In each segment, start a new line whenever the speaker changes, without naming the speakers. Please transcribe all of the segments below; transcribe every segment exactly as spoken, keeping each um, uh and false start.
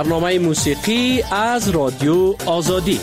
برنامه موسیقی از رادیو آزادی.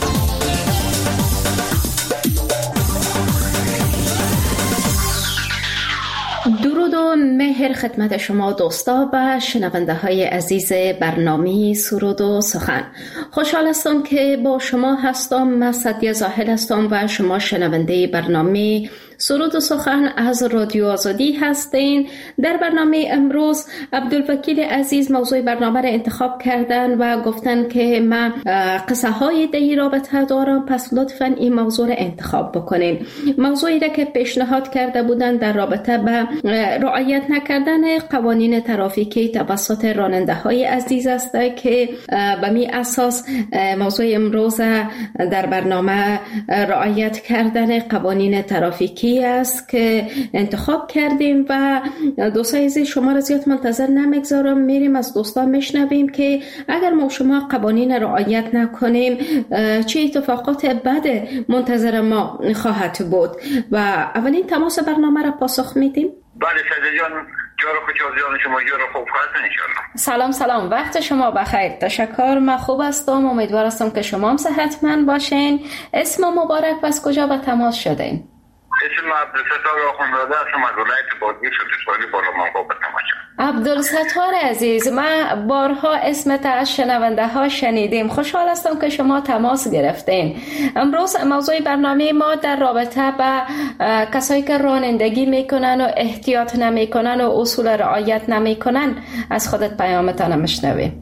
درود و مهر خدمت شما دوستا و شنونده های عزیز برنامه سرود و سخن. خوشحال هستم که با شما هستم. من سعدیه زاهد هستم و شما شنونده برنامه سرود و سخن از رادیو آزادی هستین. در برنامه امروز عبدالوکیل عزیز موضوع برنامه را انتخاب کردن و گفتن که من قصه های دی رابطه دارم، پس لطفاً این موضوع را انتخاب بکنین. موضوعی را که پیشنهاد کرده بودن در رابطه به رعایت نکردن قوانین ترافیکی توسط راننده های عزیز است که به می اساس موضوع امروز در برنامه رعایت کردن قوانین ترافیکی است که انتخاب کردیم و دوستان عزیز شما را زیاد منتظر نمیگذارم، میریم از دوستان میشنویم که اگر ما شما قوانین رعایت نکنیم چه اتفاقات بد منتظر ما خواهد بود. و اولین تماس برنامه را پاسخ میدیم.
بله سعیده جان، جارو خوشحال شما، جارو خوب هستن انشالله.
سلام سلام، وقت شما بخیر. تشکر، من خوب هستم، امیدوار هستم که شما هم صحتمند باشین. اسم مبارک و از کجا به تماس شدین؟
اسم عبدالستار آخوندزاده هستم از ولایت بادغیس سوتسوالی بالامنگاه به تماس شدم.
عبدالستار عزیز، من بارها اسمت از شنونده ها شنیدیم. خوشحال هستم که شما تماس گرفتین. امروز موضوع برنامه ما در رابطه با کسایی که رانندگی میکنن و احتیاط نمیکنن و اصول رعایت نمیکنن از خودت پیامتان میشنویم.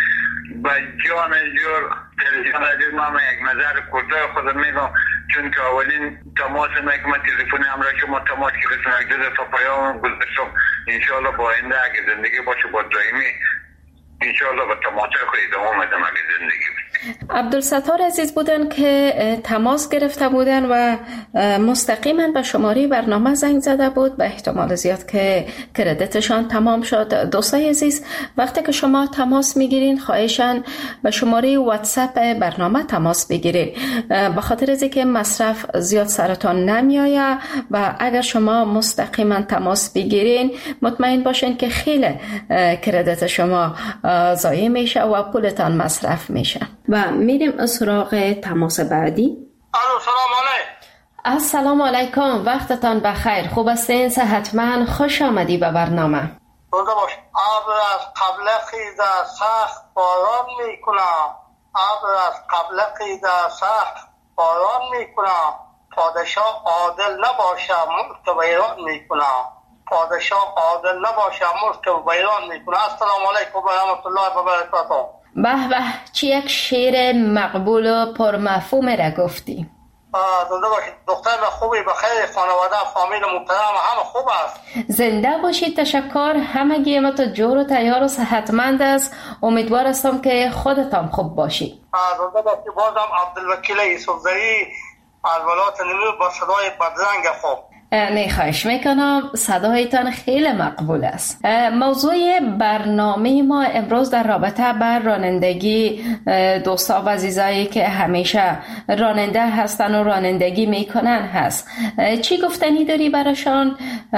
با جان جور تلویزیون عزیز ما یک نظر کوتاه خودم میگم، چون که اولین تماس ما که من تلفنی همراه شما تماس گرفتم، یک دو دفعه پیام گذاشتم. انشاءالله با آینده اگه زندگی باشه با دائمی انشاءالله با تماس خود ادامه میدم اگه زندگی
عبدالستار عزیز بودن که تماس گرفته بودن و مستقیما به شماره برنامه زنگ زده بود. به احتمال زیاد که کردیتشان تمام شد. دوستای عزیز، وقتی که شما تماس میگیرین خواهشاً به شماره واتساپ برنامه تماس بگیرید، به خاطر از اینکه مصرف زیاد سرتان نمیآید و اگر شما مستقیما تماس بگیرین مطمئن باشین که خیلی کردیت شما ضایع میشه و پولتان مصرف میشه. و میریم سراغ تماس بعدی.
الو، سلام علیکم.
السلام علیکم، وقتتان بخیر. خوب هستین؟ صحتمند؟ خوش آمدی به برنامه.
روزه باش. ابر از قبل خیزه سخت باران میکنم، ابر از قبل خیزه سخت باران میکنم، پادشاه عادل نباشه ملک ویران میکنم، پادشاه عادل نباشه ملک ویران میکنم. السلام علیکم و رحمت الله و برکاته.
به به، چی یک شعر مقبول و پرمفهوم را گفتی.
زنده باشید. دختر خوبی بخیر، خانواده فامیل محترم همه خوب است.
زنده باشید. تشکر. همگی ما تو جور و تیار و صحتمند است. امیدوار هستم که خودتان خوب باشید.
زنده باشید. بازم عبدالوکیل یوسفزئی از ولایت نیمروز با صدای بدرنگ خوب.
نه خواهش میکنم، صدایتان خیلی مقبول است. موضوع برنامه ما امروز در رابطه بر رانندگی دوستا و عزیزایی که همیشه راننده هستن و رانندگی میکنن هست. چی گفتنی داری براشان؟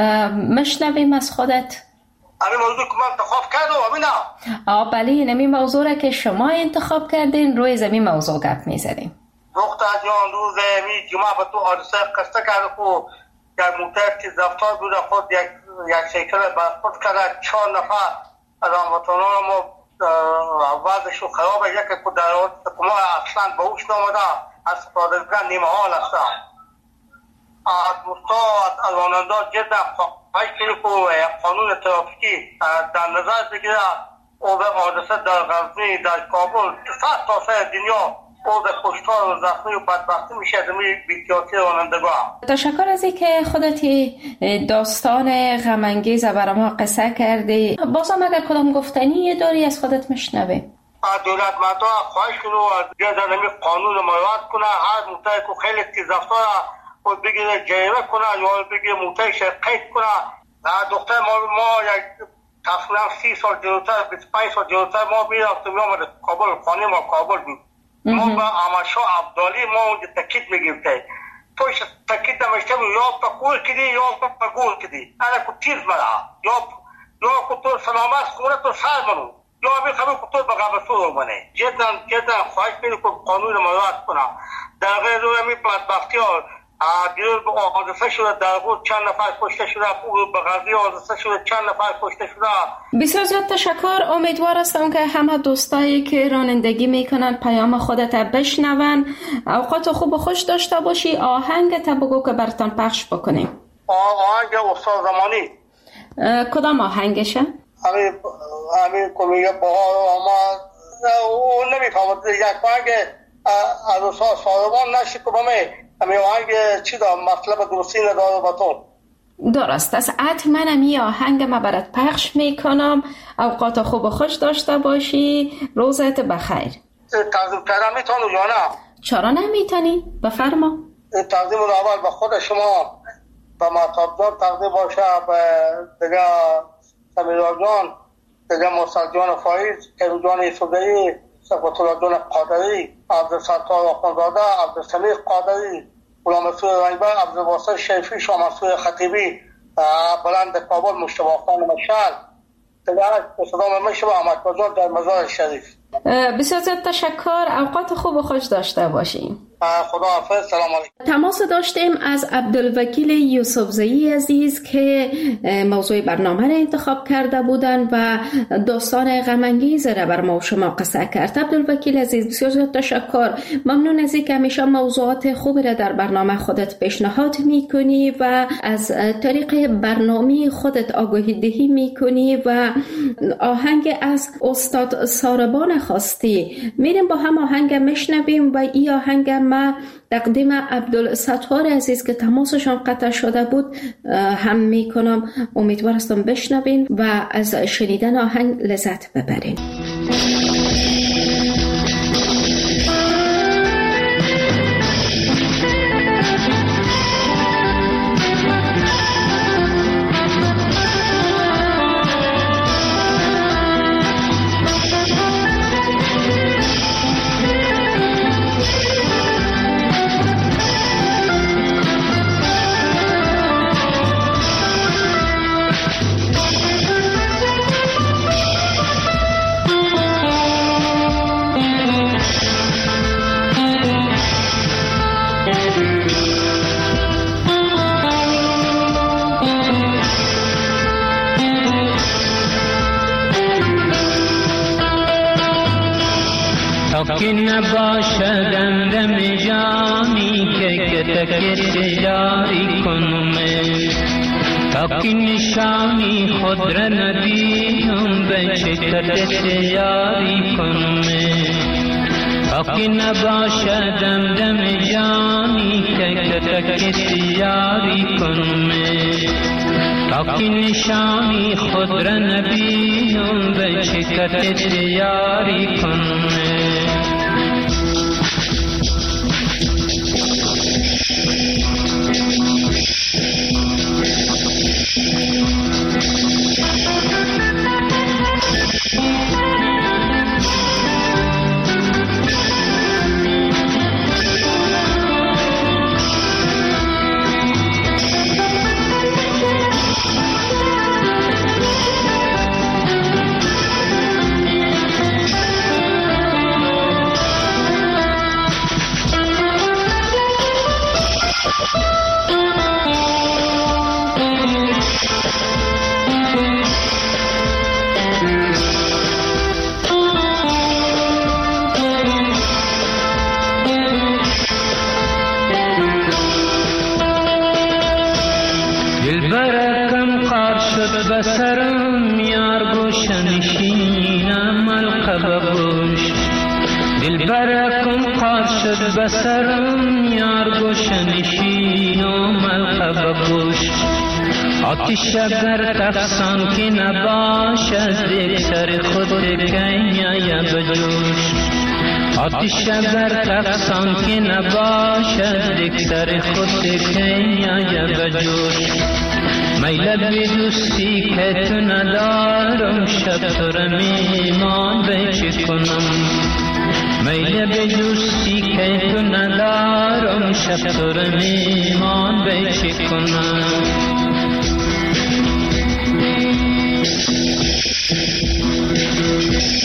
مشنویم از خودت.
همین موضوع که من انتخاب کردم همین
آه بله، این موضوع را که شما انتخاب کردین روی زمین موضوع گپ میزدیم.
دختر جان روز می جمعه به تو حادثه قصه کرده که یک موتر که رفتار بود خود یک یک سیکل برخورد کرده، چهار نفر از هموطنان ما وضعشون خرابه، یکی که در ما اصلا به هوش نامده از سپردگان نیمه حال هستن. از دوستا از راننده جدا خواهش کنیم که قانون ترافیکی در نظر بگیره. او به حادثه در غزنی، در کابل، صد تا سه دنیا او به کشتار و زخمی و بدبختی میشه از می بی‌احتیاطی رانندگان.
تشکر از اینکه خودتی داستان غم انگیز برای ما قصه کردی. بازم اگر کدام گفتنی داری از خودت میشنویم.
دولت مردم خواهش کنه و دیگه نمی قانون مراعات کنه. هر موتر که خیلی تیز رفتار خود بگیره جریمه کنه یا بگیره موترش قید کنه. دختر ما ما یک تقریبا سی سال جلوتر بیست و پنج سال جلوتر ما میرفتیم میامد کابل، خانه ما کابل بود. ما با امشا عبدالی ما اونجا تکید میگیم که توش تکید نمیشتم یا پا کول کدی یا پا گول کدی انا که تیز مرا یا یا که تو سلامت خونه تو سر منو یا همین خبر کتور به قبطور اومنه جدا جدا خواهش می‌کنم که قانون مراعات کنم. در غیر روی همین بدبختی ها دیروز به حادثه شده، در بود چند نفر کشته شده، به غزه حادثه شده چند نفر کشته شده.
بسیار زیاد تشکر. امیدوار هستم که همه دوستایی که رانندگی میکنن پیام خودت بشنون. اوقات خوب و خوش داشته باشی. آهنگ تا بگو که براتون پخش بکنیم.
آهنگ استاد زمانی.
کدام آهنگشه؟
همین همین کمیه بهار آمد. اون نمیفهمد یک آهنگ از استاد ساربان نشی که بمه همین آهنگ چی دارم مطلب درستی نداره با تو.
درست است. حتما می آهنگ ما برات پخش میکنم. اوقات خوب و خوش داشته باشی. روزت بخیر.
تقدیم کردم میتونم یا نه؟
چرا نمیتونی؟ بفرما.
تقدیم اول به خود شما به مطاب جان تقدیم باشه، به دیگه سمیرا جان، دیگه مرسل جان فایز، کریم جان ایسودهی، صفت الله جان قادری، عبدالستار آخوندزاده، عبدالسمیق قادری، غلام مسعود رنگبر، عبدالواسط شیفی، شاه مسعود خطیبی، بلند کابل مجتبی خان مشعل، دیگه صدام میشه به احمد جان در مزار شریف.
بسیار زیاد تشکر. اوقات خوب و خوش داشته باشیم.
خدا حافظ. سلام علیکم.
تماس داشتیم از عبدالوکیل یوسفزئی عزیز که موضوع برنامه را انتخاب کرده بودند و داستان غم انگیز را بر ما و شما قصه کرد. عبدالوکیل عزیز بسیار زیاد تشکر. ممنون از اینکه همیشه موضوعات خوبی را در برنامه خودت پیشنهاد میکنی و از طریق برنامه خودت آگاهی دهی میکنی و آهنگ از استاد ساربان خواستی. میریم با هم آهنگ میشنویم و این آهنگ ما تقدیم عبدالستار عزیز که تماسشان قطع شده بود هم میکنم. امیدوار هستم بشنوین و از شنیدن آهنگ لذت ببرین.
که نباشد اندم جانی که کتک یاری کنم، تا که نشانی خود را ندیدم به چکت یاری کنم، تا که نباشد اندم جانی که کتک یاری کنم، تا که نشانی خود را ندیدم به چکت یاری کنم. بسرم یار گوشنشینم القب گوش، دل برکم قار شد بسرم یار گوشنشینم القب گوش، آتش اگر تفسان که نباشد دیگ سر خود کنیا بجوش، آتش اگر تفسان که نباشد دیگ سر خود کنیا بجوش، میل بی دوستی که تو ندارم شب تو را میمان بیچی کنم، میل بی دوستی که تو ندارم شب تو را میمان بیچی کنم.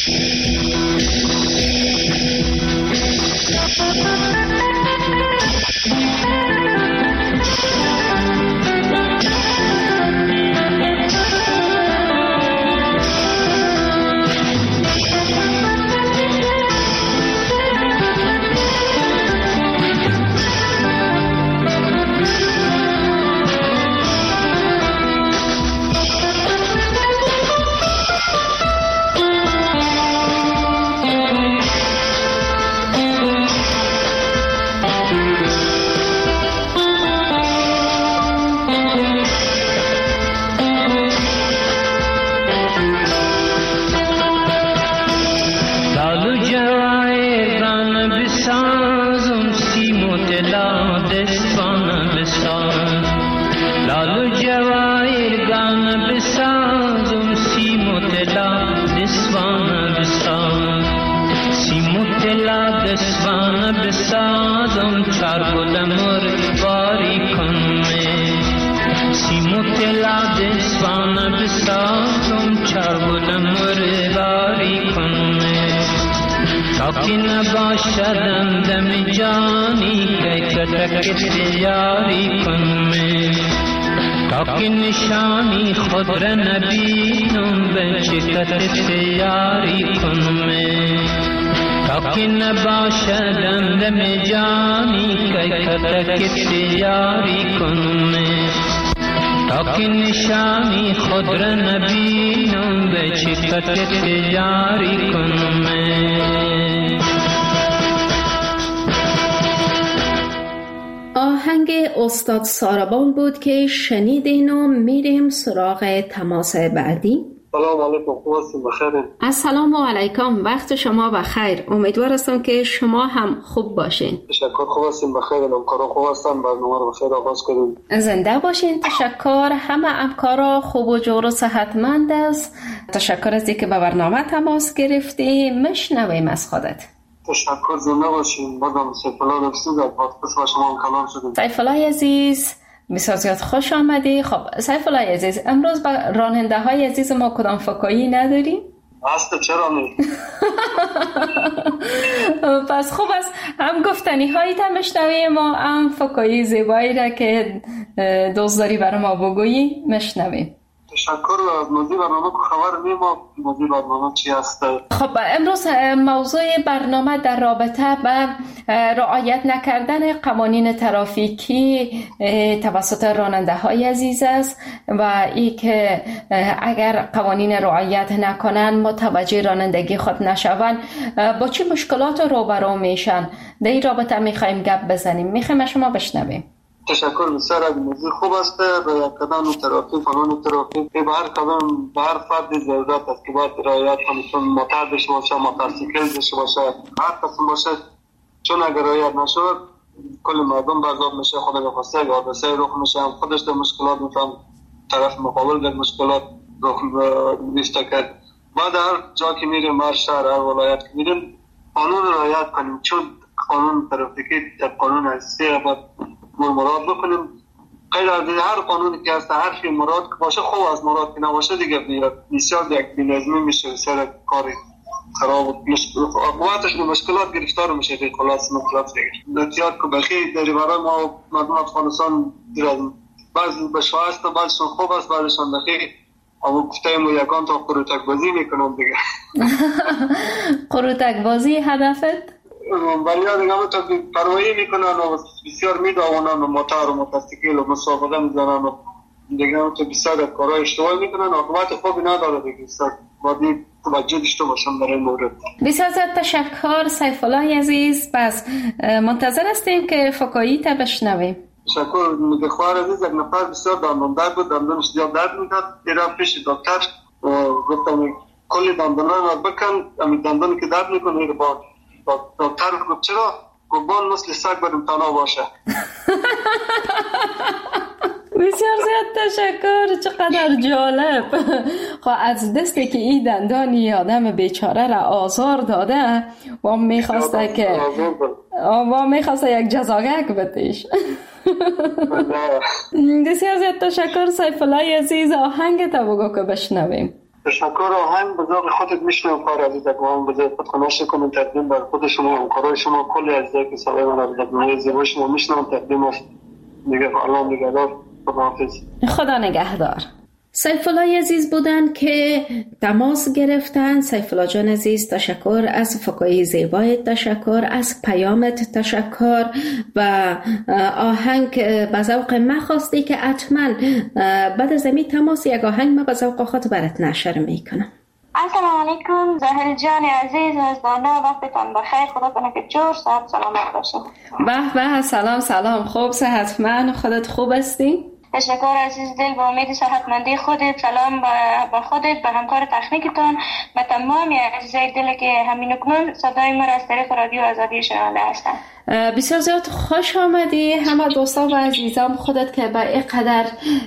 آهنگ استاد ساربان بود که شنیدین و میریم سراغ تماس بعدی.
سلام علیکم، خوب هستین؟ بخیرین؟
السلام علیکم، وقت شما بخیر. امیدوار هستم که شما هم خوب باشین.
تشکر، خوب هستین؟ بخیرین؟ همکارا خوب هستن؟ برنامه رو بخیر آغاز کنیم.
زنده باشین. تشکر. همه همکارا خوب و جور و صحتمند است. تشکر از اینکه به برنامه تماس گرفتی. مشنویم از خودت.
تشکر، زنده باشین. بازم سیفالله رفسید از پادکست و شما هم کلام شدیم.
سیفالله عزیز بسیار زیاد خوش آمدی. خب سیفالله عزیز، امروز با راننده های عزیز ما کدام فکایی نداریم؟
هست، چرا نی؟
پس خوب است هم گفتنی هایی تا مشنویم ما هم فکایی زیبایی را که دوست داری برای ما بگویی مشنویم.
تشکر. از موضوع برنامه که خبر نیم ما موضوع برنامه چی هست؟
خب امروز موضوع برنامه در رابطه به رعایت نکردن قوانین ترافیکی توسط راننده های عزیز است و ای که اگر قوانین رعایت نکنن متوجه رانندگی خود نشوند با چه مشکلات روبرو میشن. در این رابطه میخوایم گپ بزنیم. میخوایم شما بشنویم.
تشکر. بسیار از موضوع خوب است. به قانون ترافیک قانون ترافیک به هر قانون به هر فرد ضرورت است که باید رعایت کنه، چون موتور داشته باشه، موتورسیکل داشته باشه، هر قسم باشه، چون اگر رعایت نشود کل مردم برزاد میشه، خود نخواسته یا حادثه رخ میشه، هم خودش در مشکلات میفهم، طرف مقابل در مشکلات رخ میفته کرد. بعد هر جا که میریم، هر شهر، هر ولایت که میریم قانون رعایت کنیم، چون قانون ترافیکی در قانون اساسی باید مراد بکنیم. غیر از هر قانونی که هست، هر فی مراد که باشه خوب، از مراد که نباشه دیگه بسیار یک بی‌نظمی میشه، سر کاری خراب و قوتش به مشکلات گرفتار میشه. دیگه خلاص مطلب دیگه احتیاط که بخیر داری. برای ما مردم افغانستان بعضی بشواه است، بعضیشون خوب است، بعضیشون بخیر. اما گفتیم یکان تا قروتک بازی میکنم دیگه.
قروتک بازی هدفت؟
ولی دیگه همه تا پروایی میکنن و بسیار میداونن و موتور و موتورسیکل و مسابقه میزنن و دیگه همه تا بسیار کارهای اشتباه میکنن و عاقبت خوبی نداره دیگه. بسیار باید توجه داشته باشم در این مورد.
بسیار زیاد تشکر سیفالله عزیز. پس منتظر هستیم که فکایی تا بشنویم.
تشکر. میگه خواهر عزیز یک نفر بسیار دندان درد بود، دندانش زیاد درد میکرد، ایران پیش دکتر و گفتم کلی دندانای ما بکن، همین دندانی که درد میکنه ایره با دکتر گفت چرا؟ گفت بان مثل سگ بریم تنها باشه.
بسیار زیاد تشکر. چقدر جالب. خب از دستی که این دندانی آدم بیچاره را آزار داده و میخواسته که و میخواسته یک جزاگک بتیش. بسیار زیاد تشکر سیفالله عزیز. آهنگ تا بگو که بشنویم.
تشکر. آهنگ به ذوق خودت میشنم کار عزیزگوان بذارید خدمت کنم تقدیم بر خود شما همکارای شما کلی عزیزایی که سالای من در دنیای زیبا شما میشنم تقدیم است. دیگه الله نگهدار. خداحافظ.
خدا نگهدار. سیف الله عزیز بودن که تماس گرفتن. سیف الله جان عزیز تشکر، از فکایی زیبای تشکر، از پیامت تشکر و آهنگ به ذوق من خواستی که حتما بعد از این تماس یک آهنگ من به ذوق خود برات نشر میکنم.
السلام علیکم زهر جان عزیز، از بالا وقتتان بخیر، خدا کنه که جور صحت سلامت باشین.
به به، سلام سلام، خوب صحتمند، خودت خوب هستی؟
تشکر عزیز دل، با امید صحتمندی خودت. سلام به خودت، به همکار تکنیکتان، به تمام عزیزای دل که همین اکنون صدای ما را از طریق رادیو آزادی شنونده هستند.
بسیار زیاد خوش آمدی همه دوستان و عزیزان خودت که به اینقدر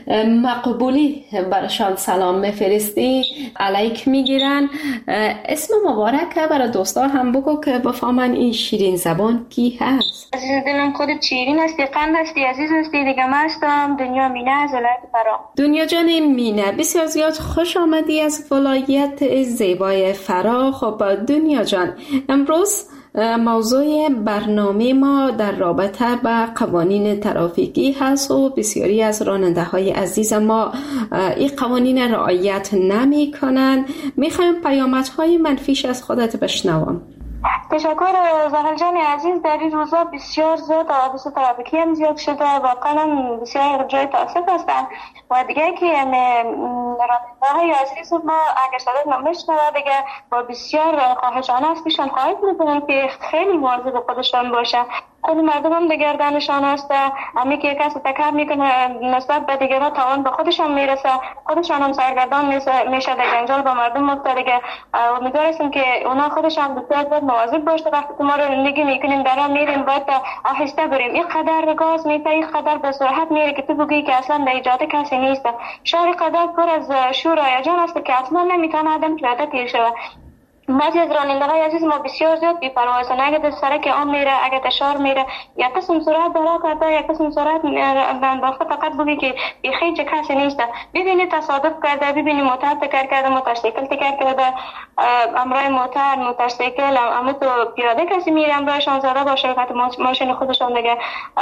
مقبولی برشان سلام میفرستی علیک میگیرن. اسم مبارک برای دوستان هم بگو که بفهمن این شیرین زبان کی هست.
عزیز دلم خودت شیرین هستی، قند هستی، عزیز هستی. دیگه من هستم دنیا مینه از ولایت فرا.
دنیا جان مینه، بسیار زیاد خوش آمدی از ولایت زیبای فرا. خب دنیا جان، امروز موضوع برنامه ما در رابطه با قوانین ترافیکی هست و بسیاری از راننده های عزیز ما این قوانین رعایت نمی کنن. میخوایم پیامت های منفیش از خودت بشنوم.
تشکر زهر جان عزیز. در این روزا بسیار زیاد حوادث ترافیکی هم زیاد شده، واقعا بسیار جای تاسف هستن و دیگه که راننده های عزیز ما اگر صدات نمیشنوه دیگه با بسیار خواهشانه است پیشان خواهید میکنم که خیلی مواظب خودشان باشه. خود مردم هم دگردنشان هست، همی که کسی تکر میکنه نسبت به دیگران تاوان به خودشان میرسه، خودشان هم سرگردان میشه در جنجال با مردم مفترگه. امیدوارستم که اونا خودشان بسیار باید مواظب باشه. وقتی که ما رو زندگی میکنیم درا میریم باید آهسته بریم. این قدر گاز میته، این قدر به سرعت میره که تو بگی که اصلا در جاده کسی نیست. شهر قدر پر از شور و هیجان است که اصلا نمیتونه آدم پیاده تیر شود. بعضی از راننده‌های عزیز ما بسیار زیاد بی‌پروا هستند. اگه در سرک عام میره، اگه تشار میره، یا قسم سرعت بالا کرده، یا قسم سرعت انداخته، فقط بگی که بخیر چه کسی نیست. ببینی تصادف کرده، ببینی موتور تکر کرده، موتورسیکل تکر کرده، امرای موتور، موتورسیکل، اما تو پیاده کسی میره امرایشان زده باشه که ماشین خودشان دیگه.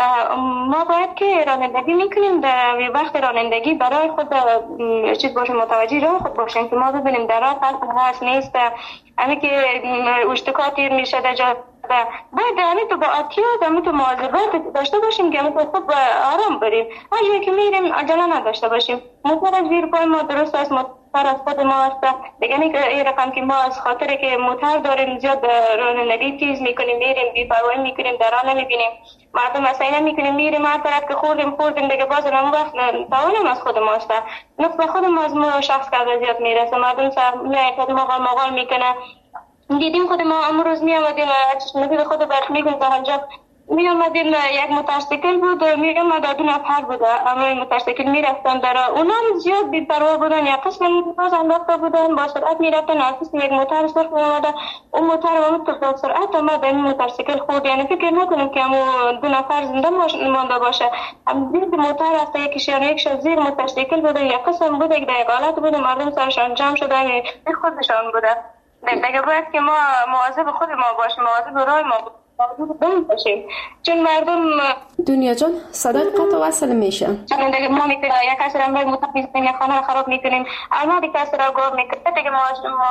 ما باید که رانندگی میکنیم در وقت رانندگی برای خود چیز باشه، متوجه راه خود باشیم که ما ببینیم در راه فرق هست نیست. همین که اشتکا تیر میشه در جا باید همین تو با احتیاط همین تو مواظبت داشته باشیم که همین تو خوب آرام بریم. هر که میریم عجله نداشته باشیم. موتور زیر پای ما درست است، موتور از خود ما است. دیگه نه که این رقم که ما از خاطر که موتور داریم زیاد رانندگی تیز میکنیم، میریم بی‌پروایی میکنیم، درا نمیبینیم، مردم اصلا نمیکنیم، میریم هر طرف که خوردیم خوردیم دیگه باز اون وقت تاوانم از خود ما است. نقص به خود ما از ما شخص که زیاد میرسه. مردم سر میاد مقال مقال میکنه. دیدیم خود ما امروز می آمدیم چشمگیر خود برخ میگم تا هنجا می آمدیم یک موتورسیکل بود می آمد دو نفر بود امروی موتورسیکل می رفتن در اونا زیاد بی‌پروا بودن، یا قسم باز انداخته بودن با سرعت می رفتن. از یک موتور سرخ می آمده، اون موتور آمد تو سرعت آمد این موتورسیکل خورد. یعنی فکر نکنم که امو دو نفر زنده مانده باشه. هم دید موتور است یکیش یعنی یکش زیر موتورسیکل بوده، یا قسم بوده که در یک حالت بوده مردم سرشان جمع شدن خودشان بوده. دیگه باید که ما مواظب خود ما باشیم، مواظب راه ما باشیم، چون مردم
دنیا جان صدات قطع وصل میشه.
چون دیگه ما میکنیم یک کسی را باید مطمئن میکنیم، یک خانه را خراب میکنیم، اما دیگه کسی را گوه میکنیم. دیگه ما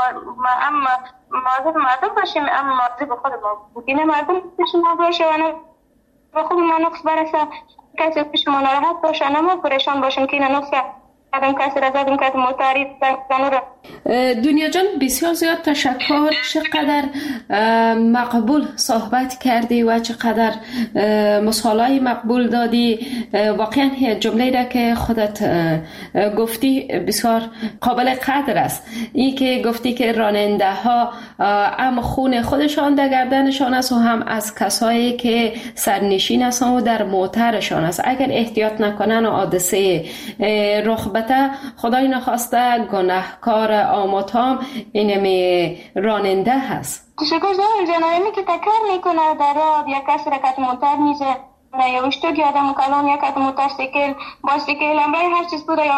هم مواظب مردم باشیم، اما مواظب خود ما بودیم. مردم پیش ما باشه و خود ما نقص برسه، کسی پیش ما نراحت باشه، اما پریشان باشیم که این نقص آدم کسی را زدیم که موتاری زنور.
دنیا جان بسیار زیاد تشکر. چقدر مقبول صحبت کردی و چقدر مثالای مقبول دادی. واقعا جمله را که خودت گفتی بسیار قابل قدر است. این که گفتی که راننده ها هم خون خودشان در گردنشان است و هم از کسایی که سرنشین هستند و در موترشان است. اگر احتیاط نکنن و حادثه رخ بده، خدای نخواسته گناهکار آماتام اینمی راننده هست.
تشکر زهر جان. اینی که تکر میکنه در راه، یا کسی را که موتور میزه، یا اشتوک آدم کلام، یا که موتورسیکل، بایسیکل، امرای هر چیز بوده، یا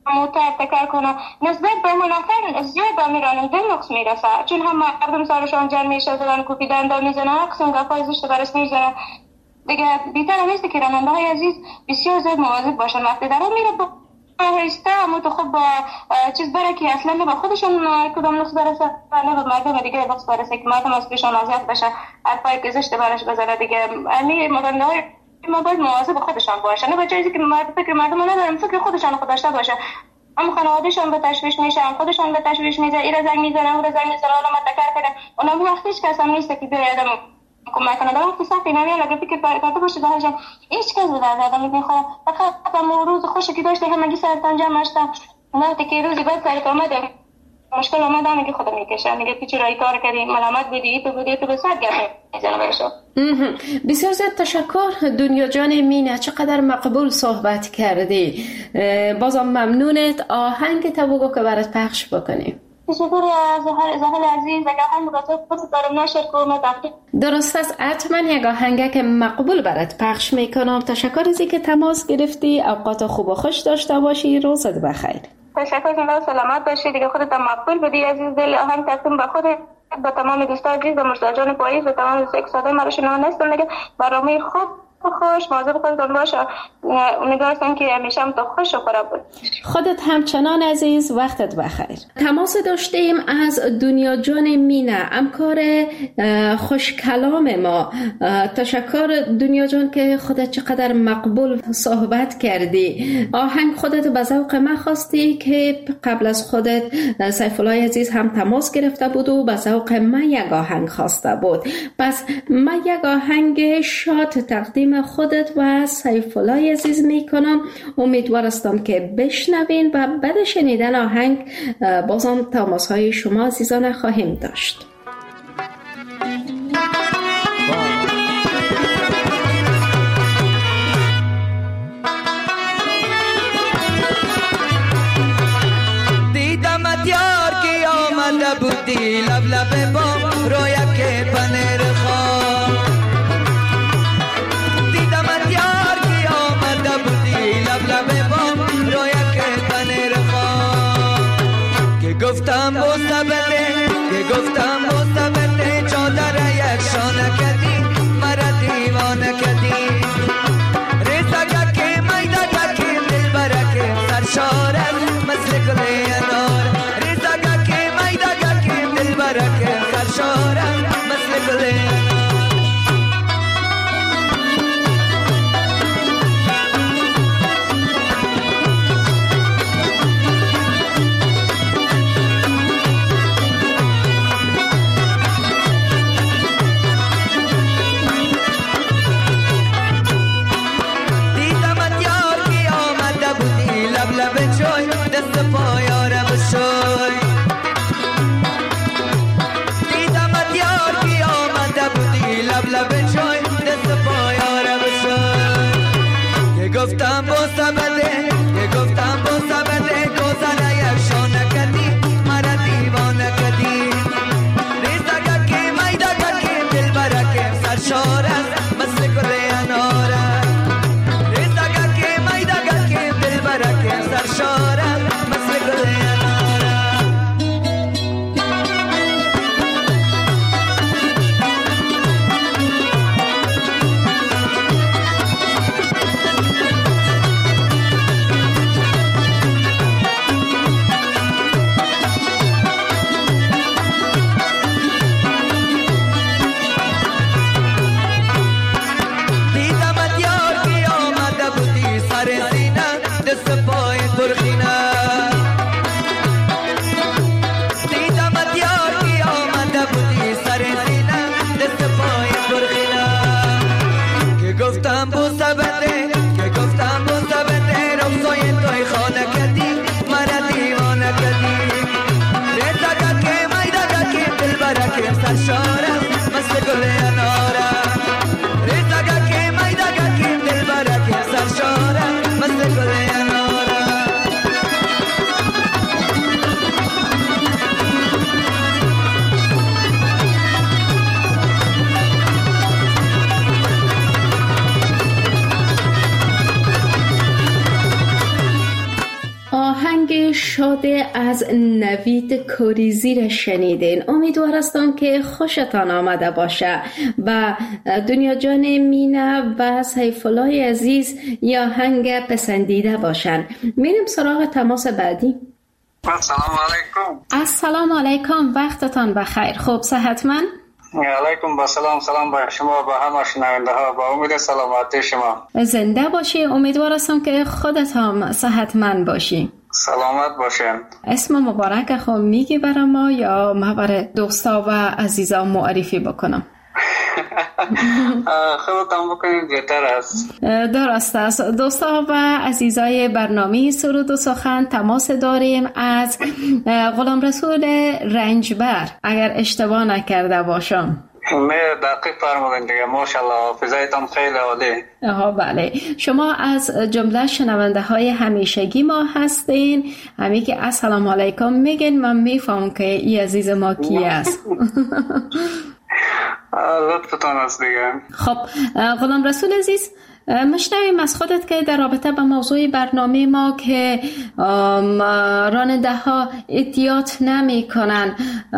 موتر تکر کنه نسبت به منافر زیاد میرانم دل نقص میرسه چون هم مردم سرشان جمع میشه زدن کوپیدن دا میزنن قسم گفای زشت برس میزنن دیگه بیتر همیسته که راننده های عزیز بسیار زیاد مواظب باشن وقتی در میره با هسته اما تو خب چیز برای که اصلا نه به خودشون کدام نقص برسه نه به مردم دیگه نقص برسه که مردم از پیشان اذیت بشه حرفای که زشت برش بزنه دیگه امی راننده های ما باید مواظب خودشان باشه نه به جایی که مرد فکر مردم ندارن فکر خودشان خود داشته باشه اما خانوادهشان به تشویش میشن خودشان به تشویش میزنن این زنگ میزنن اون زنگ میزنن حالا ما تکر کنه اونم وقتش کس هم نیست که بیاد آدم کمک کنه در وقتی سختی نمیاد اگه فکر کرده باشه در جان هیچ کس به درد آدم میخواد فقط اما روز خوشی که داشته همگی سرطان جمع شدن وقتی که روزی بعد سرت آمده مشکل آمده همه که خودم میکشه میگه پیچی رای کار کردی ملامت بودی تو بودی تو به صد گفت میزنه برشو.
بسیار زیاد تشکر دنیا جان مینه چقدر مقبول صحبت کردی بازم ممنونت آهنگ تو بگو که برات پخش بکنیم.
تشکر زهر زهر عزیز اگه آهنگ برات خود دارم نشر کنم تقدیم
درست است حتما یک آهنگ که مقبول برات پخش میکنم. تشکر از اینکه تماس گرفتی اوقات خوب و خوش داشته باشی روزت بخیر.
تشکر جناب سلامت باشی دیگه خودت هم مقبول بودی عزیز دل آهنگ تقدیم به خودت با تمام دوستان عزیز و مرتضی جان پاییز و تمام دوستان که صدای ما رو شنوان هستن دیگه برنامه خوب خوش مواظب خودتون باشه امیدوارم که همیشه هم تو خوش و خراب بود.
خودت همچنان عزیز وقتت بخیر. تماس داشتیم از دنیا جان مینه همکار خوش کلام ما. تشکر دنیا جان که خودت چقدر مقبول صحبت کردی. آهنگ خودت به ذوق من خواستی که قبل از خودت سیف الله عزیز هم تماس گرفته بود و به ذوق من یک آهنگ خواسته بود. پس من یک آهنگ شاد تقدیم خودت و سیف الله عزیز میکنم. امیدوارم که بشنوین و بعد شنیدن آهنگ بازم تماس های شما عزیزان خواهیم داشت.
دیدمت یار که آمده بودی لب لب با رویا که پنیر خواه دیدمت یار که آمده بودی لب لب با رویا که پنیر خواه که گفتم مستبده که گفتم مستبده چادر یک شانه کدی مرا دیوانه کدی ریزا که میده که دل برکه سرشارم مثل گلی انار ریزا که میده که دل برکه سرشارم مثل گلی انار گفتم بوسه بده که گفتم بوسه بده گوزنه یک شانه کدی مرا دیوانه کدی ریزا که میده که دل برکه سرشاره مثل گل اناره ریزا که میده که دل برکه سرشاره مثل گل اناره گفتم بوسه بده که گفتم بوسه بده روزای توی خانه کدی مرا دیوانه کدی ریزا که میده که دل برکه سرشارم مثل گل اناره ریزا که میده که دل برکه سرشارم مثل گل اناره
شاده از نوید کوریزی را شنیدین. امیدوار هستم که خوشتان آمده باشه و دنیا جان مینا و سیف الله عزیز یا هنگ پسندیده باشن. میریم سراغ تماس بعدی.
السلام علیکم.
السلام علیکم، وقتتان بخیر. خوب صحتمند؟
علیکم با سلام. سلام با شما با همه شنونده ها، با امید سلامتی شما.
زنده باشی. امیدوار هستم که خودت هم صحتمند باشی.
سلامت باشین.
اسم مبارک خود میگی برای ما یا ما برای دوستا و عزیزان معرفی بکنم؟
خودتان بکنید بهتر است.
درست است. دوستا و عزیزای برنامه سرود و سخن تماس داریم از غلام رسول رنجبر، اگر اشتباه نکرده باشم.
نه دقیق فرمودین دیگه، ماشاءالله حافظه‌تان خیلی عالی.
آها بله، شما از جمله شنونده های همیشگی ما هستین. همی که السلام علیکم میگین من میفهم که این عزیز ما کی است.
لطفتان است دیگه.
خب غلام رسول عزیز، مشنویم از خودت که در رابطه با موضوع برنامه ما که راننده ها احتیاط نمی کنن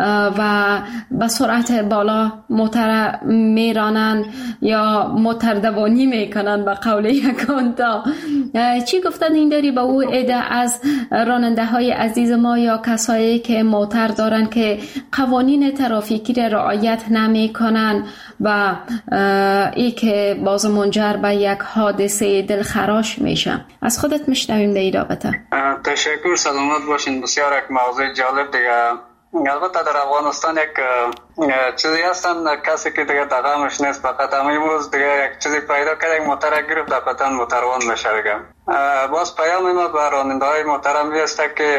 و به سرعت بالا موتر می رانن یا موتر دوانی می کنن به قول یکانتا، چی گفتن این داری به او عده از راننده های عزیز ما یا کسایی که موتر دارن که قوانین ترافیکی را رعایت نمی کنن و ای که باز منجر به یک حادثه دلخراش میشه؟ از خودت میشنویم در این رابطه.
تشکر، سلامت باشین. بسیار یک موضوع جالب دیگه. البته در افغانستان یک چیزی هستن کسی که دیگه دغمش نیست، فقط امروز دیگه یک چیزی پیدا کرد یک موتر گرفت دقیقاً موتروان میشه دیگه. باز پیام ما به راننده های محترم است که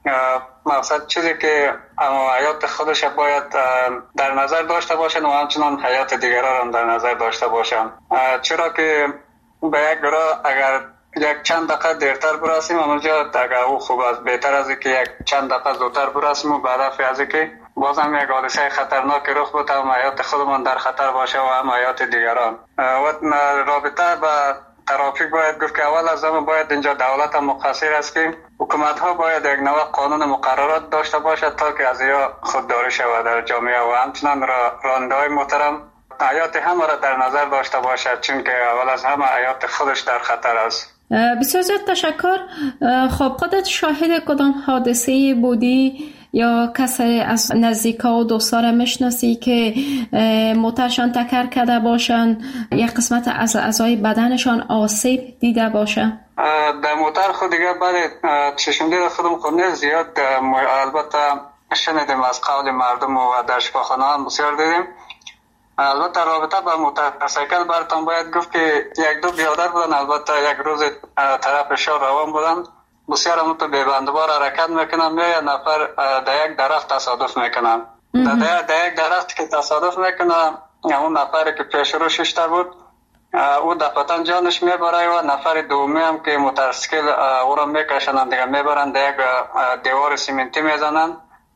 مقصد چیزی که حیات خودش باید در نظر داشته باشن و همچنان حیات دیگران هم در نظر داشته باشن، چرا که به یک گروه اگر یک چند دقیقه دیرتر برسیم اونجا دیگه او خوب است، بهتر از که یک چند دقیقه زودتر برسیم و بعد از که بازم یک حادثه خطرناک رخ بده و حیات خودمان در خطر باشه و هم حیات دیگران. و رابطه با ترافیک باید گفت که اول از همه باید اینجا دولت هم مقصر است که حکومت ها باید یک نوع قانون مقررات داشته باشد تا که از یا خودداری شود در جامعه و همچنان راننده های محترم حیات همه را در نظر داشته باشد، چون که اول از همه حیات خودش در خطر است.
بسیار زیاد تشکر. خب خودت شاهد کدام حادثه بودی یا کسی از نزدیکا و دوستا را میشناسی که موترشان تکر کرده باشن یا قسمت از اعضای بدنشان آسیب دیده باشه؟
در موتر خود دیگه بعد چشمدید خودم خود نیست زیاد، البته شنیدیم از قول مردم و در شفاخانه هم بسیار دیدیم. البته رابطه با موتورسیکل براتون باید گفت که یک دو بیادر بودن، البته یک روز طرف شهر روان بودن، بسیار هم تو بیبندوار حرکت میکنن، یا نفر در یک درخت تصادف میکنن. در یک درخت که تصادف میکنن اون نفری که پیش رو ششته بود او دفعتاً جانش میبره و نفر دومی هم که موتورسیکل او را میکشنن دیگه میبرن در یک دیوار سیمنتی میزنن.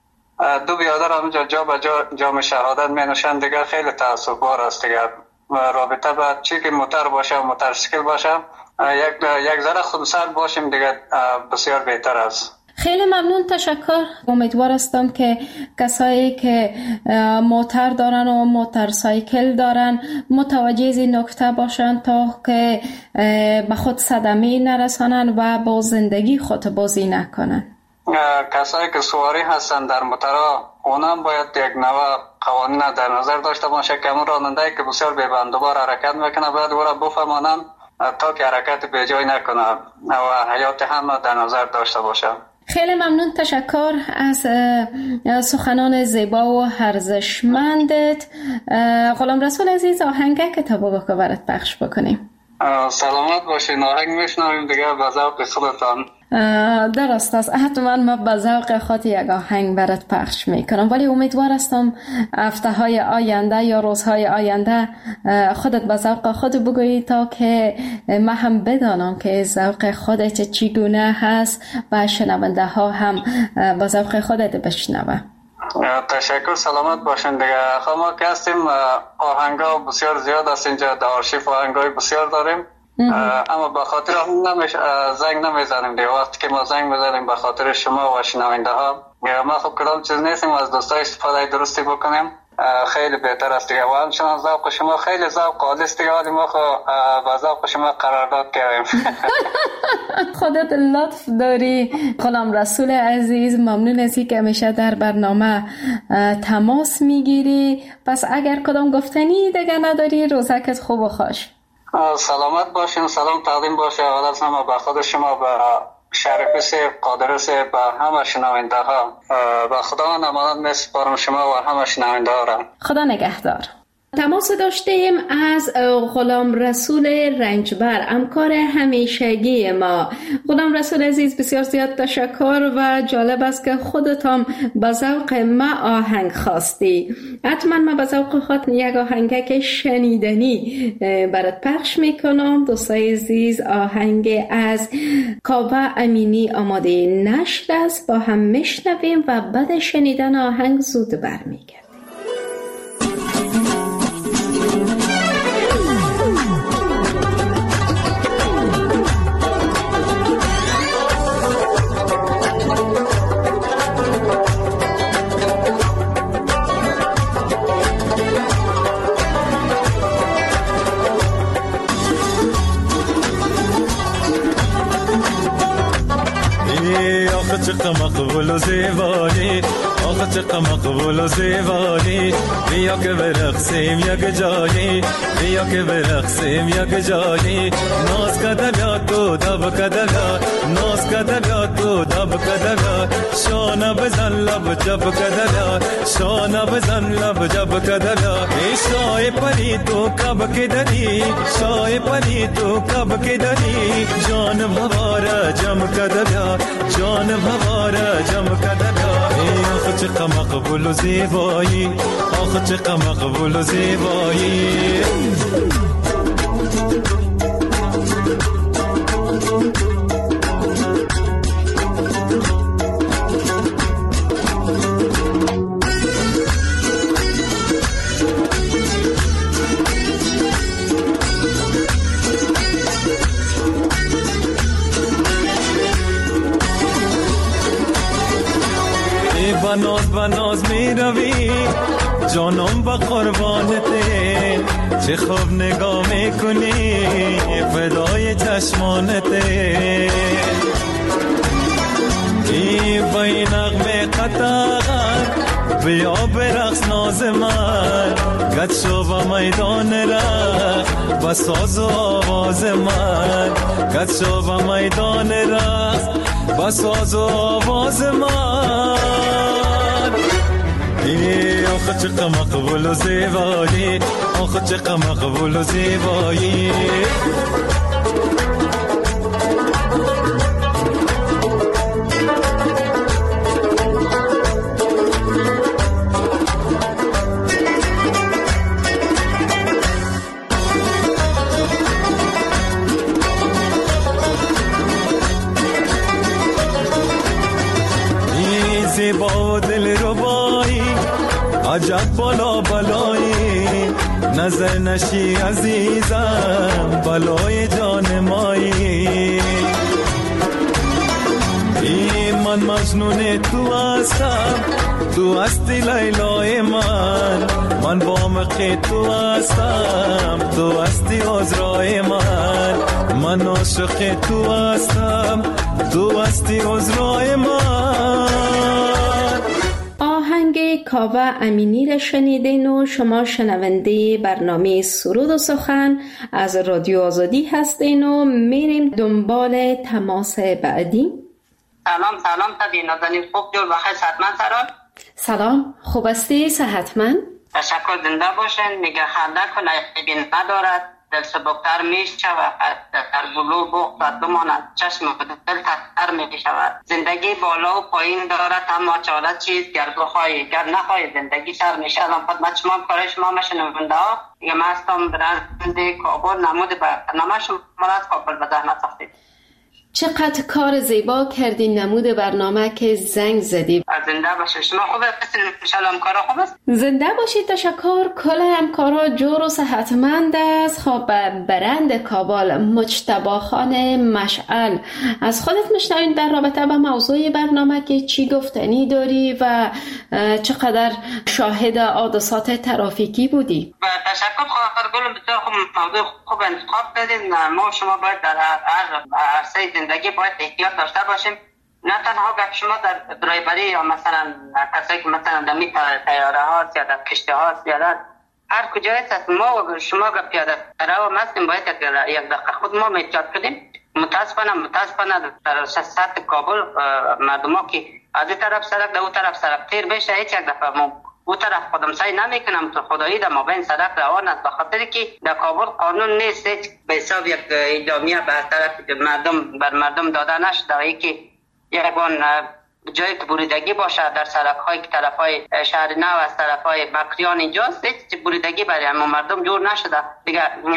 دو بیادر همونجا جا به جا جام شهادت می نوشن دیگه. خیلی تأسف بار است دیگه. رابطه با چی که موتر باشه و موتورسیکل باشه یک یک ذره خودسر باشیم دیگه بسیار بهتر است.
خیلی ممنون، تشکر. امیدوار هستم که کسایی که موتر دارن و موتورسایکل دارن متوجه این نکته باشن تا که به خود صدمه نرسانن و با زندگی خود بازی نکنن.
کسایی که سواری هستن در موترها اونم باید یک نوع قوانین در نظر داشته باشه که اون راننده‌ای که بسیار بی‌بندوبار حرکت میکنه باید او را بفهمانن تا که حرکت به جای نکنه و حیات هم در نظر داشته باشه.
خیلی ممنون، تشکر از سخنان زیبا و ارزشمندت. غلام رسول عزیز، آهنگ کتابو که برات پخش بکنیم.
سلامت باشین. آهنگ میشنویم دیگه به ذوق خودتان.
درست است، حتما ما به ذوق خود یک آهنگ برات پخش میکنم، ولی امیدوار هستم هفته های آینده یا روزهای آینده خودت به ذوق خود بگویی تا که ما هم بدانم که ذوق خودت چگونه هست و شنونده ها هم به ذوق خودت بشنوه.
تشکر، سلامت باشین دیگه. ما که هستیم آهنگا بسیار زیاد است اینجا، در آرشیف آهنگای بسیار داریم.
اما به خاطر هم نمیش زنگ نمیزنیم دیگه. وقتی که ما زنگ میزنیم به خاطر شما و شنونده ها، ما خب کدام چیز نیستیم از دوستای استفاده درستی بکنیم، خیلی بهتر است دیگه. و همچنان ذوق شما خیلی ذوق عالی است دیگه. ما خب با ذوق شما قرارداد کردیم.
خودت لطف داری غلام رسول عزیز. ممنون از اینکه همیشه در برنامه تماس میگیری. پس اگر کدام گفتنی دیگه نداری، روزکت خوب و خوش.
سلامت باشین، سلام تقدیم باشه اول از همه به خود شما، به شریف سیب، قادر سیب، به همه شنونده ها. به خدا نمانت می سپارم شما و همه شنونده ها را.
خدا نگهدار. تماس داشتیم از غلام رسول رنجبر، همکار همیشگی ما. غلام رسول عزیز بسیار زیاد تشکر و جالب است که خودت هم به ذوق ما آهنگ خواستی. حتما ما به ذوق خود یک آهنگ که شنیدنی برات پخش میکنم. دوستای عزیز، آهنگ از کاوه امینی آماده نشر است، با هم میشنویم و بعد شنیدن آهنگ زود برمیگردیم.
چقدر مقبول و زیبایی، آخه چقدر مقبول و زیبایی. بیا که برقصیم یک جایی، بیا که برقصیم یک جایی. ناز کدم یاد تو دب کدم یاد، ناز کدم یاد تو دب کدم یاد. شانه بزن لب جب کدم یاد، شانه بزن لب جب کدم یاد. ای شای پری تو کب که داری، شای پری تو کب که داری. جان بواره جم کدم یاد، جان بواره جم کدم یاد. ای آخه چقدر مقبول و زیبایی، آخه چقدر مقبول و زیبایی. بناز بناز می روی جانم با قربانته، چه خوب نگاه میکنی فدای چشمانته. ای با این نغمه قطعا بیا برقص ناز من، گد شو با میدان رقص با ساز و آواز من. گد شو با میدان رقص با ساز و آواز من. ای آخه چقدر مقبول و زیبایی، آخه چقدر مقبول و زیبایی. ای زیبا و دل ربایی، عجب بالا بالایی. نظر نشی عزیزم بلای جان مایی. این من مجنون تو هستم، تو هستی لیلای من. من با مخی تو هستم، تو هستی عذرای من. من عاشق تو هستم، تو هستی عذرای من.
آهنگ کاوه امینی را شنیدین و شما شنونده برنامه سرود و سخن از رادیو آزادی هستین و میریم دنبال تماس بعدی.
سلام سلام تبی نازنین، خوب جور بخیر، صحتمند سران.
سلام، خوب هستی؟ صحتمند؟
تشکر، زنده باشین. میگه خنده کنه عیبی ندارد، دل سبکتر می شود، در گلو بغض بماند، چشم دل تر می شود. زندگی بالا و پایین دارد، اما چاره چیز گر بخواهی گر نخواهی زندگی سر می شود. خدمت شما کار شما مشنونده ها، دیگه من هستم برند کابل، نمود برنامه شما را از کابل به زحمت ساختید.
چقدر کار زیبا کردی نمود برنامه که زنگ زدی.
زنده باشید. شما خوب هستین؟ انشالله همکارا خوب است؟
زنده باشید. تشکر. کل همکارا جور و صحتمند است. خب برند کابل مجتبی خان مشعل، از خودت میشنویم در رابطه با موضوع برنامه که چی گفتنی داری و چقدر شاهد حادثات ترافیکی بودی؟
با تشکر خواهر گلم، بسیار خوب موضوع خوب انتخاب کردین. ما شما باید در هر عرصه زندگی باید احتیاط داشته باشیم. نه تنها گپ شما در درایوری یا مثلا کسایی که مثلا در می تیاره هاست یا در کشتی هاست یا در هر کجایی هست، ما و شما گپ پیاده رو هستیم باید یک دقیقه خود ما احتیاط کنیم. متاسفانه متاسفانه در سطح کابل مردم ها که از این طرف سرک در اون طرف سرک تیر بشه، هیچ یک دفعه ما اون طرف خودم سعی نمیکنم تو خدایی در مابین سرک روان است، بخاطر که در کابل قانون نیست به حساب یک اعلامیه به طرف مردم بر مردم داده نشده ای که یکان جایی که بریدگی باشه در سرک های که طرف های شهر نو از طرف های بکریان اینجاست، هیچ بریدگی برای همه مردم جور نشده دیگه.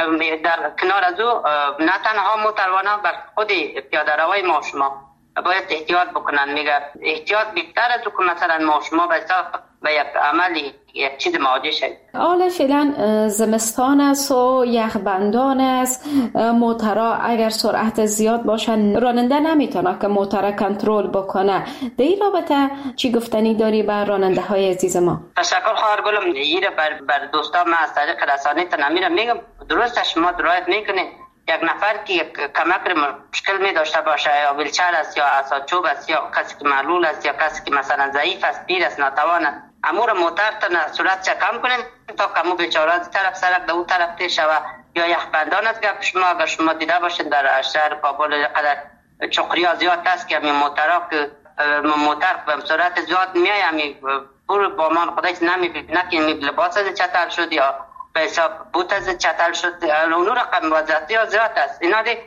در کنار از او نه تنها موتروانان بر خود پیاده روی ما شما باید احتیاط بکنن. میگه احتیاط بیشتر از که مثلا ما شما به یک عملی یک چیز مواجه شد.
حالا فعلا زمستان است و یخبندان است، موترها اگر سرعت زیاد باشن راننده نمیتونه که موتر کنترل بکنه. در این رابطه چی گفتنی داری بر راننده های عزیز ما؟
تشکر خواهر گلم. ایره بر, بر دوستان من از طریق رسانه تنمیرم میگم درست شما درایت میکنید. یک نفر که یک کمک مشکل می داشته باشه یا ویلچر است یا عصاچوب است یا کسی که معلول است یا کسی که مثلا ضعیف است، پیر است، ناتوان است، امور موتر تن سرعت کم کنین تا کمو بیچاره از طرف سرک در اون طرف تیر شوه. یا یخبندان است گپ شما اگر شما دیده باشین در شهر کابل قدر چقریا زیاد است که همین موترها که موتر به سرعت زیاد میای همین پور با من خودش نمیبینه که لباس از چتر شد یا به حساب بوت از چتر شد. اونو رقم وضعیتی ها زیاد است. اینا دی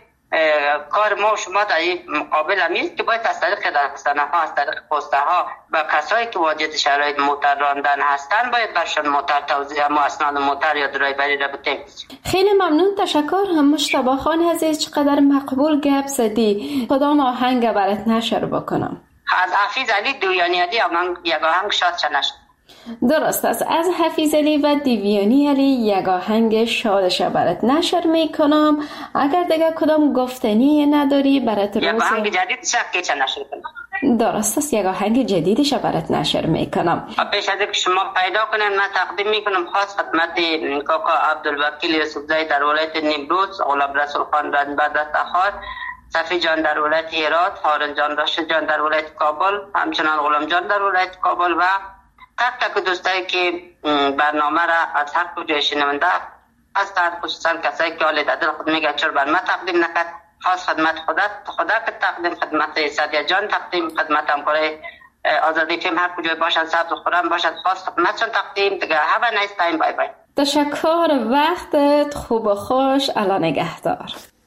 کار ما شما در این مقابل همیست که باید از طریق رسانه ها از طریق پسته ها و کسایی که واجد شرایط موتر راندن هستن باید برشان موتر توضیح ما اسناد موتر یا درایوری را بتیم.
خیلی ممنون. تشکر. مجتبی خان عزیز چقدر مقبول گپ زدی. کدام آهنگ برات نشر بکنم؟
از حفیظ علی دیویانی علی یک آهنگ شاد شنش.
درست است. از حفیظ علی و دیویانی علی یک آهنگ شادش برات نشر میکنم. اگر دیگه کدام گفتنی نداری برات روز
یک آهنگ جدید شکی چه نشر کنم؟
درست است. یک آهنگ جدیدش برات نشر میکنم.
پیش از اینکه شما پیدا کنین من تقدیم میکنم خاص خدمت کاکا عبدالوکیل یوسفزئی در ولایت نیمروز، غلام رسول خان رنبرد تخار، صفی جان در ولایت هرات، هارون جان راشد جان در ولایت کابل، همچنان غلام جان در ولایت کابل و تک تک دوستایی که برنامه را از هر کجای شنونده هستند، خصوصا کسایی که حال دل خود میگه چرا بر من تقدیم نکرد، خاص خدمت خدا خدا که تقدیم خدمت سعدیه جان تقدیم خدمت همکارای آزادی فیلم هر کجای باشن سبز و خورم باشد خاص خدمتشون تقدیم دیگه. have a nice time. بای بای.
تشکر. وقتت خوب و خوش. الله نگهدار.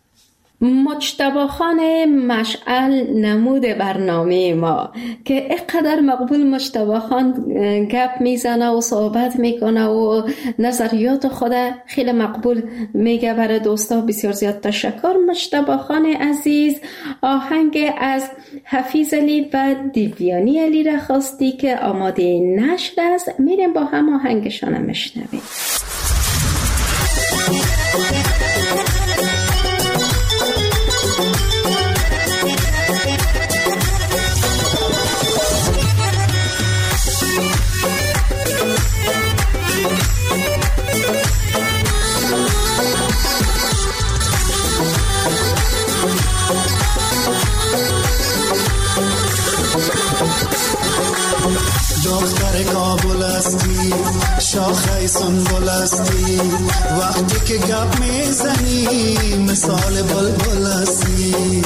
مجتبی خان مشعل نمود برنامه ما که اینقدر مقبول مجتبی خان گپ میزنه و صحبت میکنه و نظریات خود خیلی مقبول میگه برای دوستا. بسیار زیاد تشکر مجتبی خان عزیز. آهنگ از حفیظ علی و دیویانی علی را خواستی که آماده نشر است. میریم با هم آهنگشان میشنویم.
دختر کابل هستی، شاخه سنبل هستی، وقتی که گپ میزنی مثال بلبل هستی.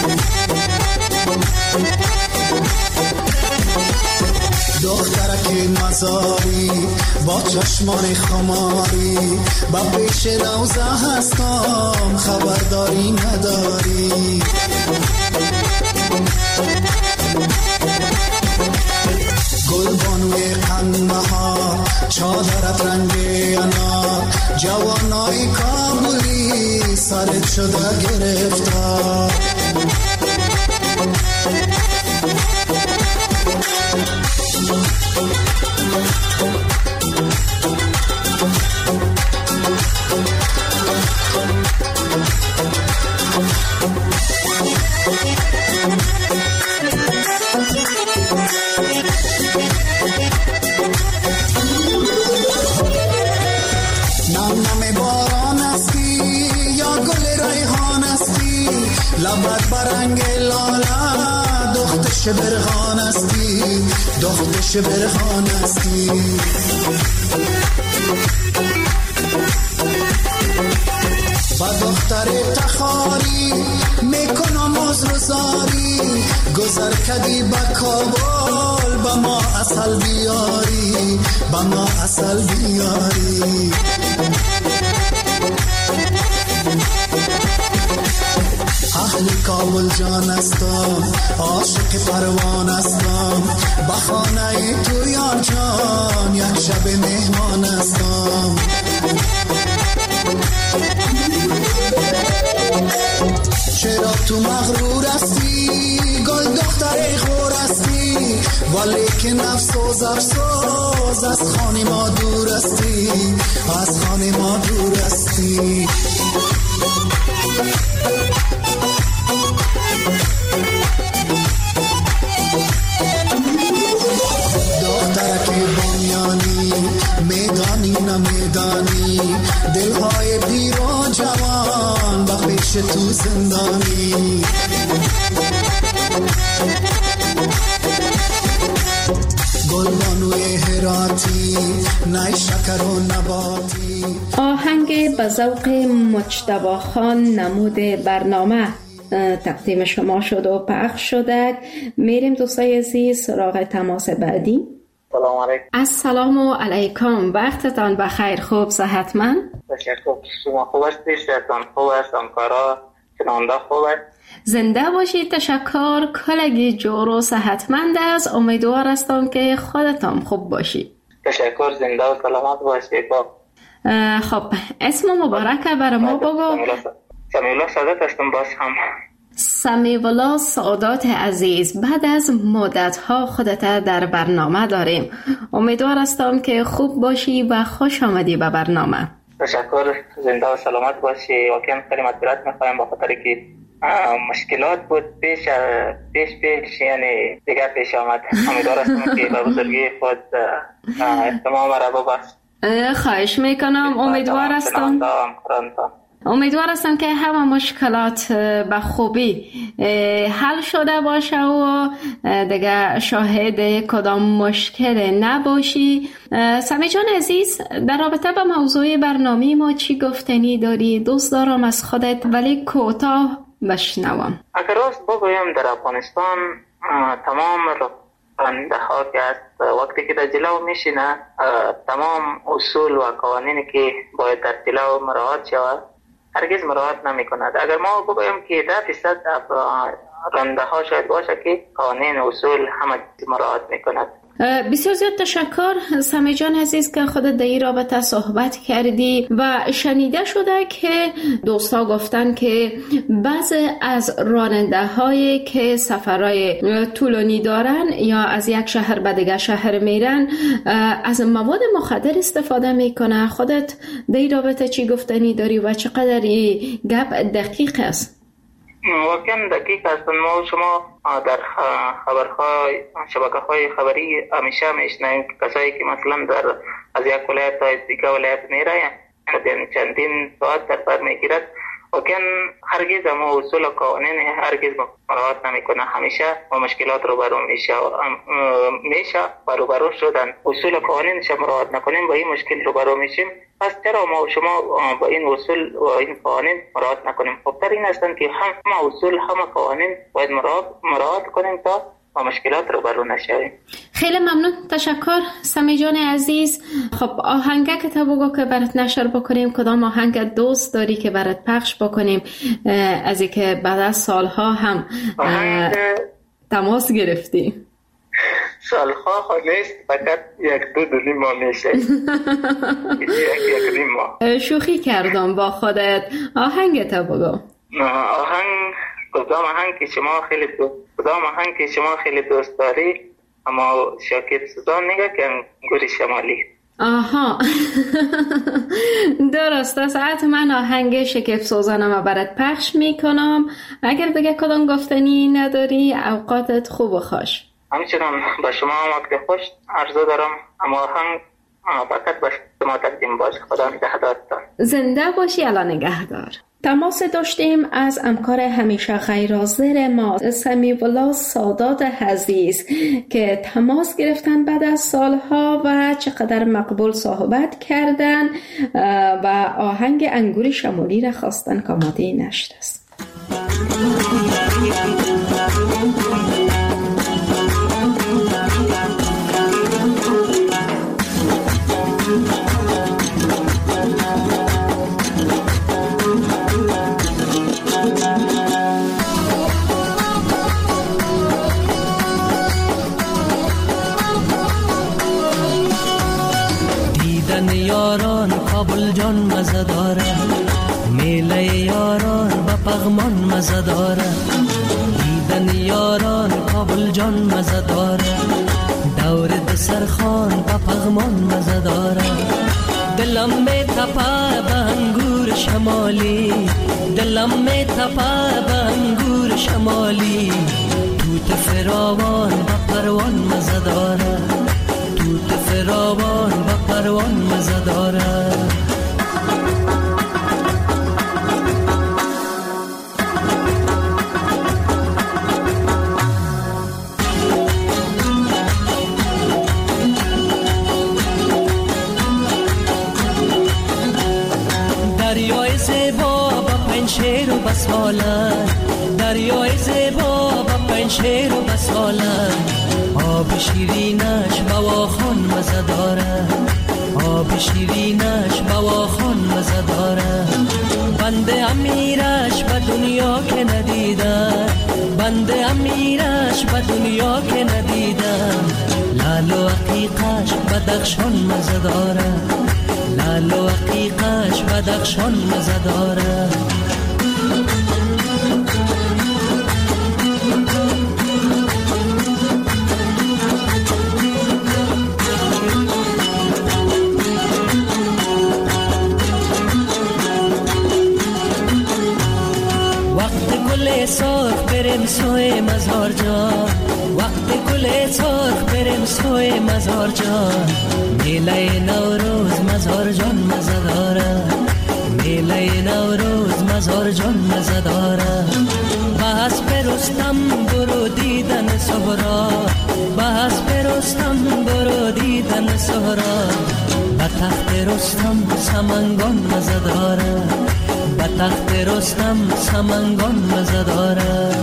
دخترک مزاری با چشمان خماری، با پیش روزه هستم خبرداری نداری. گل بانوی قنها چادرت رنگ انار، جوانای کابلی سرت شده گرفتار. نم نم باران استی یا گل ریحان استی، لبت برنگ لاله دختش برهان استی، دختش برهان استی. با دختر تخاری میکنم عذرزاری، گذر کدی با کابل با ما اصل بیاری، با ما اصل بیاری. اهل کابل جان استم، عاشق پروان استم، با خانه تو یار جان یک شب مهمان استم. چرا تو مغرور استی گل دختر غور استی، ولی که نفسوز افسوز از خانه ما دور استی، از خانه ما دور استی. دخترک بانیانی میدانی نمیدانی، دلهای پیر و جوان با پیش تو زندانی. گلبانوی هراتی نای شکر و نباتی.
آهنگ به ذوق مجتبی خان نمود برنامه تقدیم شما شد و پخش شده. میریم دوستای عزیز سراغ تماس بعدی.
سلام علیکم.
السلام علیکم، وقتتان بخیر، خوب صحتمند؟
تشکر. شما خوب هستید؟ صحتتان خوب است؟ همکارا شنونده خوب است؟
زنده باشید. تشکر. کلگی جور و صحتمند است. امیدوار هستم که خودتان خوب باشید.
تشکر. زنده و سلامت باشید.
خب اسم مبارک برای ما بگو.
سمیولا سعادت هستم. باز هم
سمیولا سعادت عزیز، بعد از مدت ها خودت در برنامه داریم. امیدوار هستم که خوب باشی و خوش آمدی به برنامه.
تشکر. زنده و سلامت باشی. واقعا خیلی معذرت میخوایم با خاطر که مشکلات بود پیش پیش پیش یعنی دیگر پیش آمد. امیدوار هستم که به بزرگی خود تمام را ببخش.
خواهش میکنم. امیدوار هستم امیدوار هستم که همه مشکلات به خوبی حل شده باشه و دیگه شاهد کدام مشکل نباشی. سمی جان عزیز، در رابطه با موضوع برنامه ما چی گفتنی داری؟ دوست دارم از خودت ولی کوتاه بشنوم.
اگر راست بگویم در افغانستان تمام راننده ها که است وقتی که در جلو میشینه تمام اصول و قوانینی که باید در جلو مراعات شود هرگز مراعات نمی کند. اگر ما بگویم که ده فیصد راننده ها شاید باشه که قوانین اصول همه مراعات می کند.
بسیار زیاد تشکر سمی جان عزیز که خودت در این رابطه صحبت کردی و شنیده شده که دوستا گفتن که بعضی از راننده هایی که سفرهای طولانی دارن یا از یک شهر به دیگر شهر میرن از مواد مخدر استفاده میکنه. خودت در این رابطه چی گفتنی داری و چقدر این گپ دقیق است؟
واقعا دقیق است. ما شما در خبرهای شبکه‌های خبری همیشه میشنویم که کسایی که مثلا در از یک ولایت تا دیگر ولایت میره یعنی چندین ساعت در بر میگیرد، واقعا هرگز ما اصول و قوانین هرگز مراعات نمیکنه. همیشه با مشکلات روبرو میشه میشه و روبرو شدن اصول و قوانینش مراعات نکنیم با این مشکل روبرو میشیم. پس چرا ما شما با این اصول و این قوانین مراعات نکنیم؟ خبتر این هستند که همه اصول همه قوانین باید مراعات کنیم تا با مشکلات روبرو نشویم.
خیلی ممنون. تشکر سمی جان عزیز. خب آهنگه که تا بگو که برات نشر بکنیم، کدام آهنگ دوست داری که برات پخش بکنیم از این که بعد از سالها هم تماس گرفتی؟
سالها خود نیست، فقط یک دو دو نیم ماه میشه. یک یک نیم ماه.
شوخی کردم با خودت. آهنگ تا بگو.
آهنگ کدام آهنگ که شما خیلی دوست کدام آهنگ که شما خیلی دوست داری؟ اما شاکر سوزان نگه که گوری شمالی.
آها درست است. حتما آهنگ شگفت سوزانم برات پخش میکنم. اگر دیگه کدام گفتنی نداری اوقاتت خوب و خوش.
همچنان با شما هم وقت خوش عرضه دارم. اما آهنگ فقط با شما تقدیم باشه. خدا نگهدارتان.
زنده باشی. الان نگهدار. تماس داشتیم از همکار همیشه غیر حاضر ما سمیع الله سادات عزیز که تماس گرفتن بعد از سالها و چقدر مقبول صحبت کردن و آهنگ انگور شمالی را خواستن که آماده نشده است.
یاران کابل جان مزه داره، میله یاران با پغمان مزه داره. دیدن یاران کابل جان مزه داره، دور دسرخان با پغمان مزه داره. دلم می تپه به انگور شمالی، دلم می تپه به انگور شمالی. توت فراوان با پروان مزه داره، توت فراوان با پروان مزه داره. دریای زیبا با پنشیر و بساله، دریای زیبا با پنشیر و بساله. آب شیرینش بواخان مزه داره، آب شیرینش بواخان مزه داره. بنده امیرش به دنیا که ندیده، بنده امیرش به دنیا که ندیده. لال و عقیقش بدخشان مزه داره، لال و عقیقش بدخشان مزه داره. سرخ بریم سوی مزار جان، وقت گل سرخ بریم سوی مزار جان. میله نوروز مزار جان مزه داره، میله نوروز مزار جان مزه داره. بحث برستم برو دیدن سهرا، بحث برستم برو دیدن سهرا. به تخت رستم سمنگان مزه داره، به تخت رستم سمنگان مزه داره.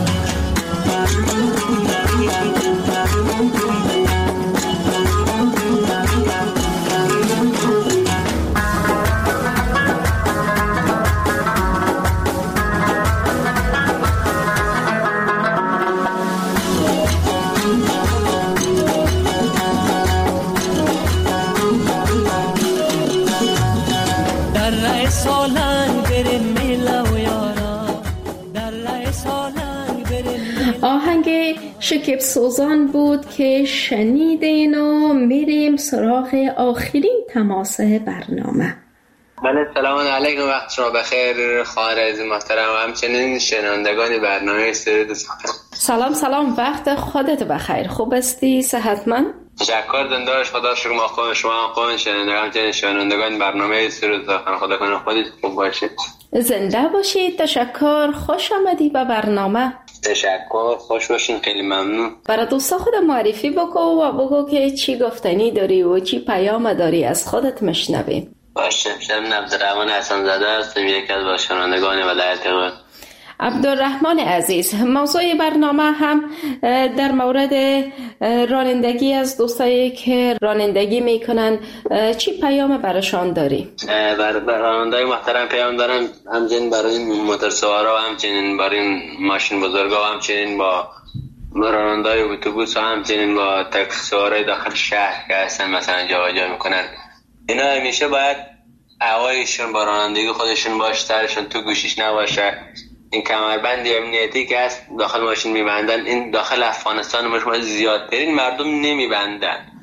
در رای سالنگ بریم میله و یارا، در رای سالنگ بریم.
آهنگ شگفت سوزان بود که شنیدین و میریم سراغ آخرین تماس برنامه.
بله سلام علیکم، وقت شما بخیر خواهر عزیز محترم و همچنین شنوندگان برنامه سرود سخن.
سلام سلام، وقت خودت بخیر. خوب استی؟ صحتمند؟
تشکر دندارش خدا شکر. ما خوب، شما هم خوب، شنوندگان همچنین شنوندگان برنامه سرود سخن. خدا کنه خودت خوب باشید.
زنده باشید. تشکر، خوش آمدی به برنامه.
تشکر، خوش باشین، خیلی ممنون.
برای دوستا خود معرفی بکن و بگو که چی گفتنی داری و چی پیام داری از خودت مشنویم.
باشه، من عبدالرحمن حسن زاده هستم، یکی از باشندگان ولایت قم.
عبدالرحمن عزیز، موضوع برنامه هم در مورد رانندگی از دوستایی که رانندگی میکنن چی پیام براشان داری؟
بر رانندگی محترم پیام دارم، همچنین برای موتورسوارا و همچنین برای ماشین بزرگا و همچنین با رانندگی اتوبوس و همچنین با تاکسی سوارای داخل شهر که هستن مثلا جابجا میکنن. اینا همیشه باید هوایشون با رانندگی خودشون باشه، سرشون تو گوشیش نباشه. این کمربند امنیتی که هست داخل ماشین میبندن، این داخل افغانستان مشمول زیادترین مردم نمیبندن.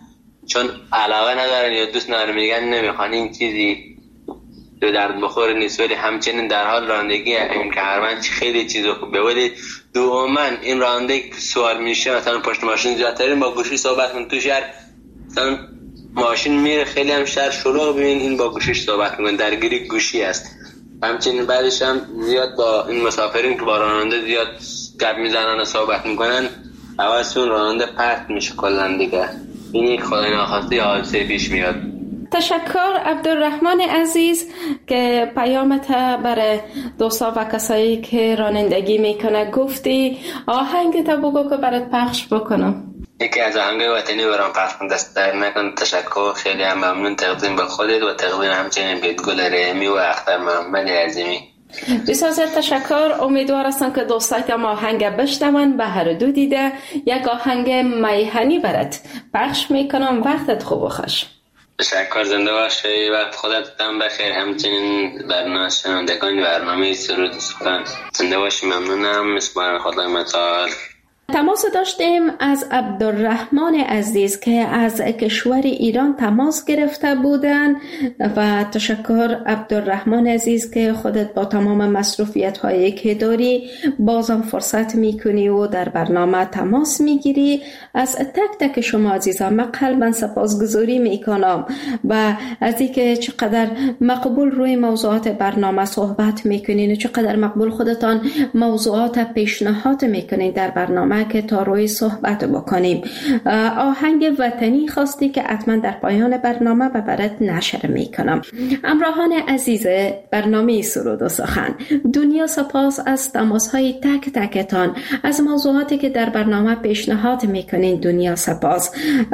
چون علاقه ندارن یا دوست ندارن، میگن نمیخوان این چیزی دو درد بخور نیست. ولی همچنین در حال رانندگی این که هرمن خیلی چیز خوبه، ولی دوما این رانندگی سوال میشه مثلا پشت ماشین زیادترین با گوشی صحبت کن تو شهر، مثلا ماشین میره خیلی هم شهر شلوغ، ببین این با گوشیش صحبت میکنه، درگیری گوشی است. همچنین بعدش هم زیاد با این مسافرین که با راننده زیاد گپ میزنن و صحبت میکنن، حواسشون راننده پرت میشه کلا دیگه. این یک خدای ناخواسته حادثه پیش میاد.
تشکر عبدالرحمن عزیز که پیامت برای دوستا و کسایی که رانندگی میکنه گفتی. آهنگ تا بگو که برات پخش بکنم.
یکی از آهنگ وطنی برام پخش کن، دست در نکن. تشکر، خیلی هم ممنون. تقدیم به خودت و تقدیم همچنین به گل رحمی و اختر محمد عظیمی.
بسیار تشکر. امیدوار هستم که دوستای که آهنگ بشنون به هر دو دیده. یک آهنگ میهنی برات پخش میکنم. وقتت خوب و خوش.
تشکر، زنده باشی، وقت خودت هم بخیر. همچنین برنامه شنوندگان برنامه سرود سخن زنده باشی. ممنونم. مسپارم خدای متعال.
تماس داشتیم از عبدالرحمن عزیز که از کشور ایران تماس گرفته بودن و تشکر عبدالرحمن عزیز که خودت با تمام مصروفیت هایی که داری بازم فرصت میکنی و در برنامه تماس میگیری. از تک تک شما عزیزان من قلباً سپاسگزاری میکنم و از اینکه چقدر مقبول روی موضوعات برنامه صحبت میکنین و چقدر مقبول خودتان موضوعات پیشنهاد میکنین در برنامه که تا روی صحبت بکنیم. آهنگ وطنی خواستی که حتما در پایان برنامه به برات نشر میکنم. همراهان عزیز برنامه سرود و سخن، دنیا سپاس از تماس های تک تکتان، از موضوعاتی که در برنامه پیشنهاد میکنین. دنیا سپاس.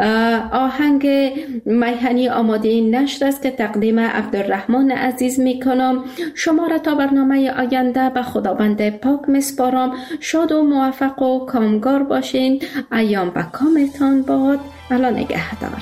آهنگ میهنی آماده نشر است که تقدیم عبدالرحمن عزیز میکنم. شما را تا برنامه آینده به خداوند پاک میسپارم. شاد و موفق و کامگار باشین. ایام به کامتان باد. الله نگهدار.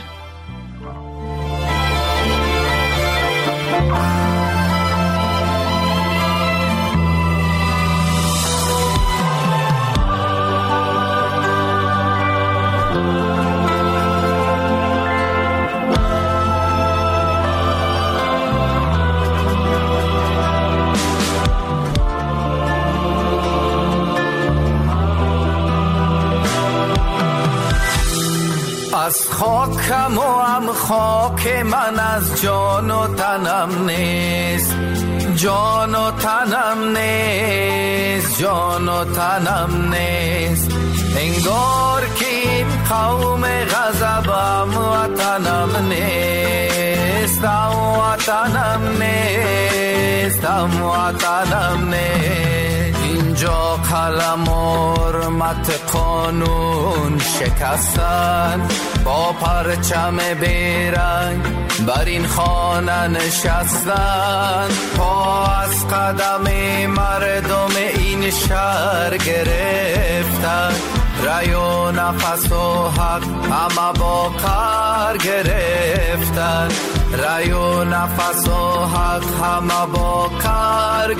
از خاکم و هم خاک من، از جان و تنم نیست، جان و تنم نیست، جان و تنم نیست. انگار که این قوم غضبم وطنم نیست، وطنم نیست، وطنم نیست. اینجا قلم و حرمت قانون شکستن، با پرچم بیرنگ بر این خانه نشستن. پا از قدم مردم این شهر گرفتن، رای و نفس و حق همه با قهر گرفتن، رای و نفس و حق همه با قهر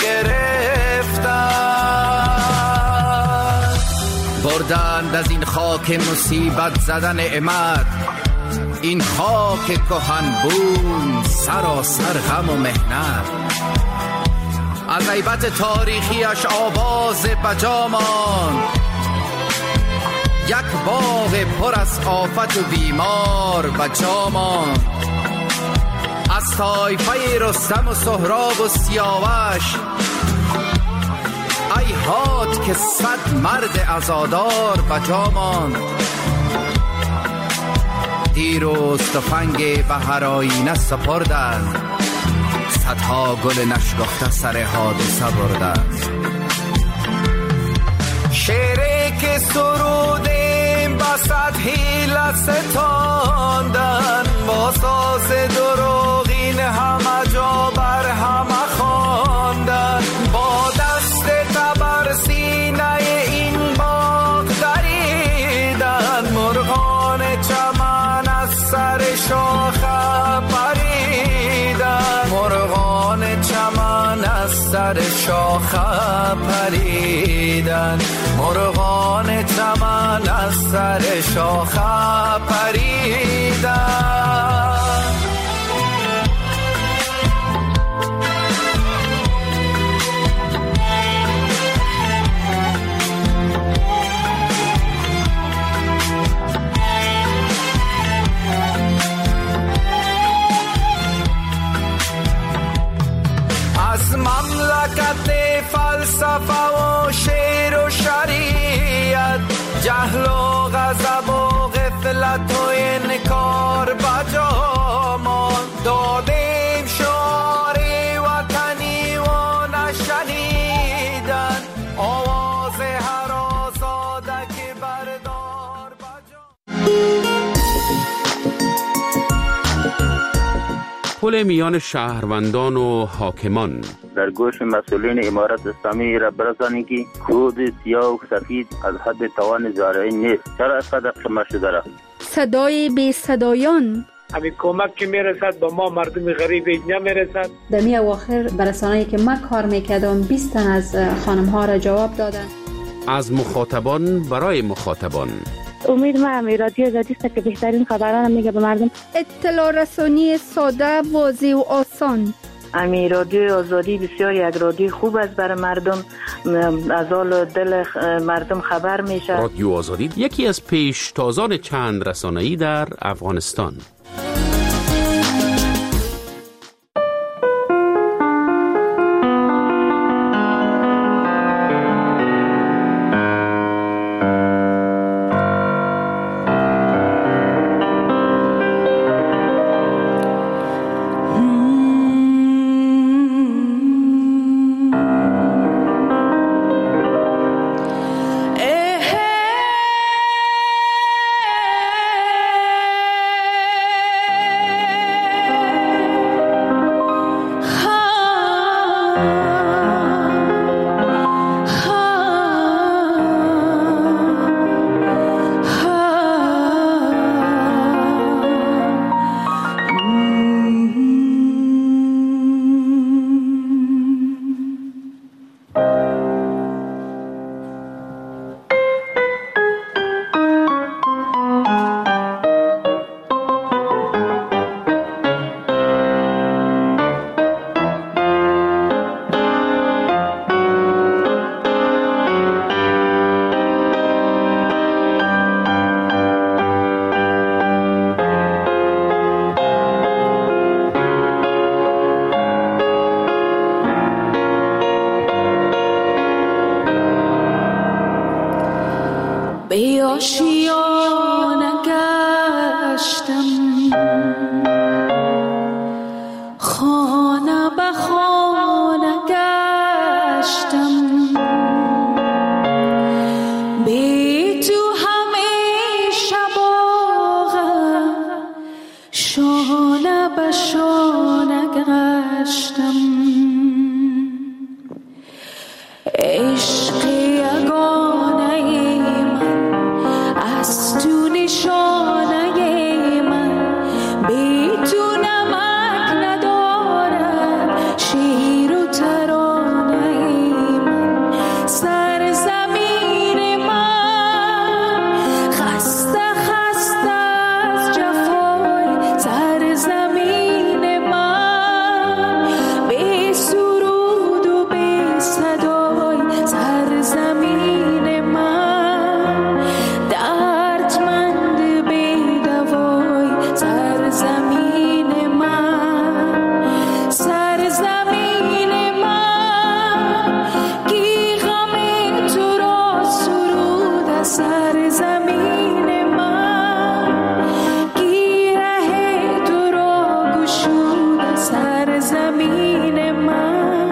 گرفتن. بردند از این خاک مصیبت زدن نعمت، این خاک کهن بون سراسر غم و مهنت. از غیبت تاریخیش آواز بجامان، یک باغ پر از آفت و بیمار بجامان. از طایفه رستم و سهراب و سیاوش، ای هات که صد مرد عزادار بجامان. دیروز تفنگ به هر آینه سپردند، صدها گل نشکفته سر حادثه بردند. شعری که سرودیم با صد حیله ستاندن، با ساز دروغین همه جا بر همه خواندن. با دست تبر سینه این باغ دریدن، مرغان چمن از سر شاخه پریدن، مرغان چمن از سر شاخه پریدن، مرغان چمن از سر شاخه پریدن.
جهل و غضب و غفلت و انکار بجامان دادیم شعاری وطنی و نشنیدن آواز هر آزاده که بردار
پل میان شهروندان و حاکمان
در گوش مسئولین امارت اسلامی را برسانید که کود سیاه و سفید از حد توان زارعی نیست. چرا اینقدر قمه شده را؟
صدای بی صدایان
همین کمک که میرسد به ما مردم غریب اینجا میرسد.
در می اواخر برسانه‌ای که من کار میکردم بیست تن از خانم ها را جواب دادن.
از مخاطبان برای مخاطبان.
امید ما همی رادیو آزادی است که بهترین خبران میگه به مردم.
اطلاع رسانی ساده، واضح و آسان.
امی رادیو آزادی بسیار یک رادیو خوب است برای مردم، از حال دل مردم خبر میشه.
رادیو آزادی یکی از پیشتازان چند رسانه‌ای در افغانستان.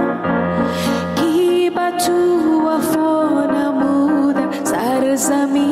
زمین